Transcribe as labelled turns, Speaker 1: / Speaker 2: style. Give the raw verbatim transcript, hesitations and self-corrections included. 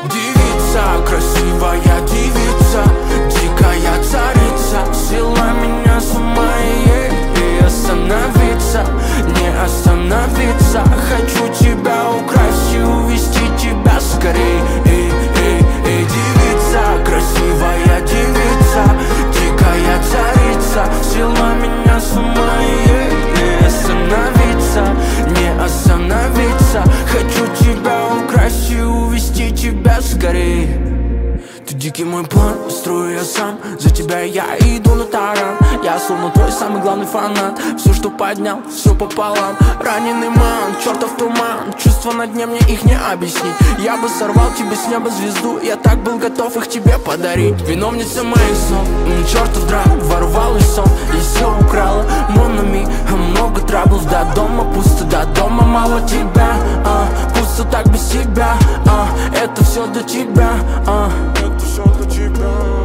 Speaker 1: Девица, красивая девица, дикая царица, свела меня с ума, и остановиться, не остановиться. Хочу тебя украсть и увести тебя скорей. Эй, эй, эй, девица, красивая девица, дикая царица, свела меня с ума, и остановиться, не остановиться. Хочу тебя украсть и увести тебя скорей. Ты дикий мой план, строю я сам. За тебя я иду на таран. Я словно твой самый главный фанат. Все, что поднял, все пополам. Раненый ман, чертов туман. Чувства на дне, мне их не объяснить. Я бы сорвал тебе с неба звезду. Я так был готов их тебе подарить. Виновница моих снов, чертов драк, воровал и сон. И все украла, монами. Много траблов, до дома пусто, до дома мало тебя, а. Пусто так без тебя, а. Это все для тебя, а. Это все для тебя.